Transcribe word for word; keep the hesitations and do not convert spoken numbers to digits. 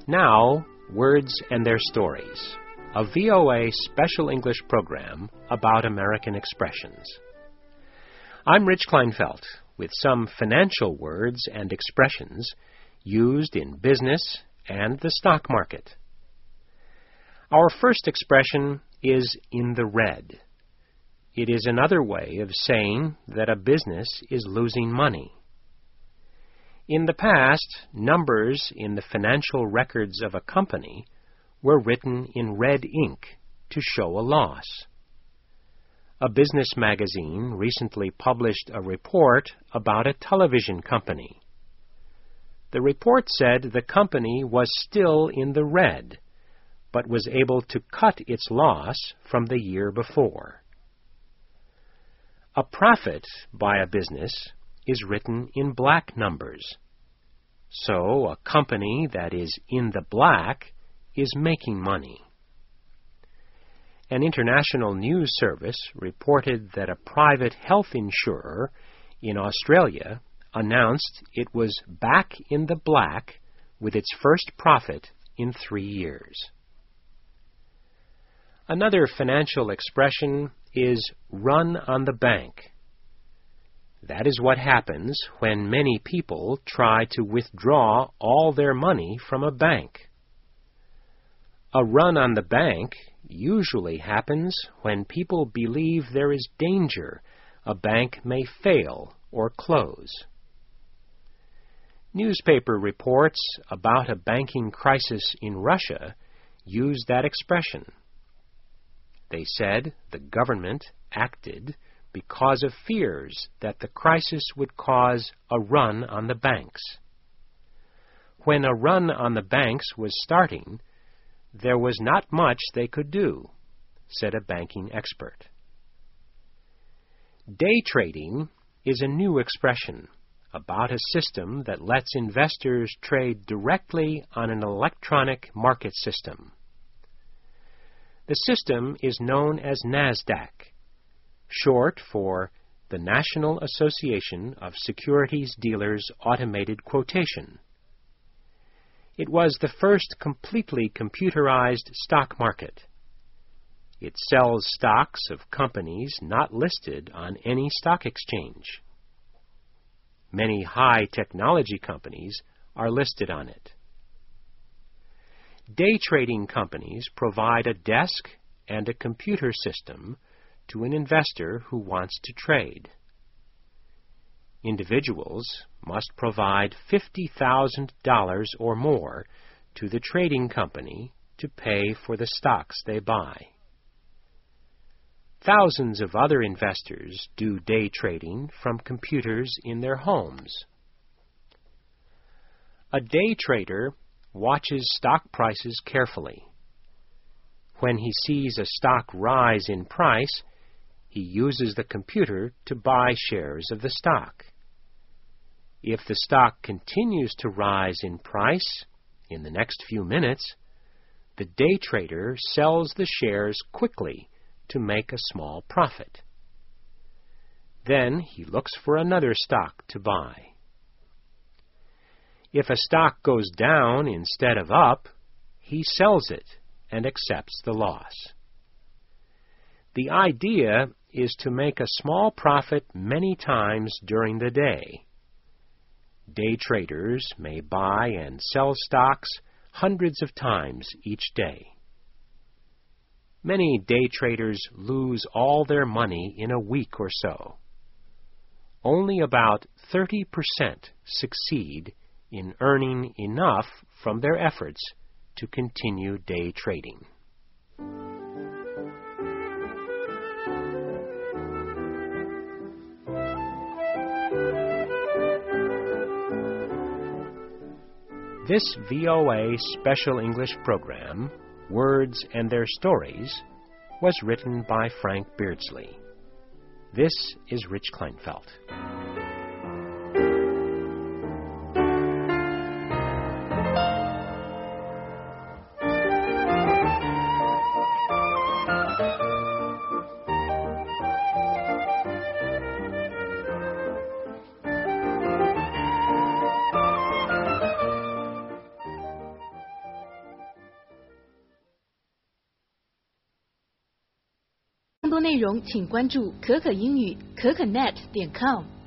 Now, Words and Their Stories, a V O A special English program about American expressions. I'm Rich Kleinfeld with some financial words and expressions used in business and the stock market. Our first expression is in the red. It is another way of saying that a business is losing money. In the past, numbers in the financial records of a company were written in red ink to show a loss. A business magazine recently published a report about a television company. The report said the company was still in the red, but was able to cut its loss from the year before. A profit by a business is written in black numbers. So, a company that is in the black is making money. An international news service reported that a private health insurer in Australia announced it was back in the black with its first profit in three years. Another financial expression is run on the bank. That is what happens when many people try to withdraw all their money from a bank. A run on the bank usually happens when people believe there is danger a bank may fail or close. Newspaper reports about a banking crisis in Russia use that expression. They said the government acted because of fears that the crisis would cause a run on the banks. When a run on the banks was starting, there was not much they could do, said a banking expert. Day trading is a new expression about a system that lets investors trade directly on an electronic market system. The system is known as NASDAQ, short for the National Association of Securities Dealers Automated Quotation. It was the first completely computerized stock market. It sells stocks of companies not listed on any stock exchange. Many high-technology companies are listed on it. Day trading companies provide a desk and a computer system to an investor who wants to trade. Individuals must provide fifty thousand dollars or more to the trading company to pay for the stocks they buy. Thousands of other investors do day trading from computers in their homes. A day trader watches stock prices carefully. When he sees a stock rise in price, he uses the computer to buy shares of the stock. If the stock continues to rise in price in the next few minutes, the day trader sells the shares quickly to make a small profit. Then he looks for another stock to buy. If a stock goes down instead of up, he sells it and accepts the loss. The idea is to make a small profit many times during the day. Day traders may buy and sell stocks hundreds of times each day. Many day traders lose all their money in a week or so. Only about thirty percent succeed in earning enough from their efforts to continue day trading. This V O A Special English program, Words and Their Stories, was written by Frank Beardsley. This is Rich Kleinfeld. 多内容请关注可可英语可可 net 点 com。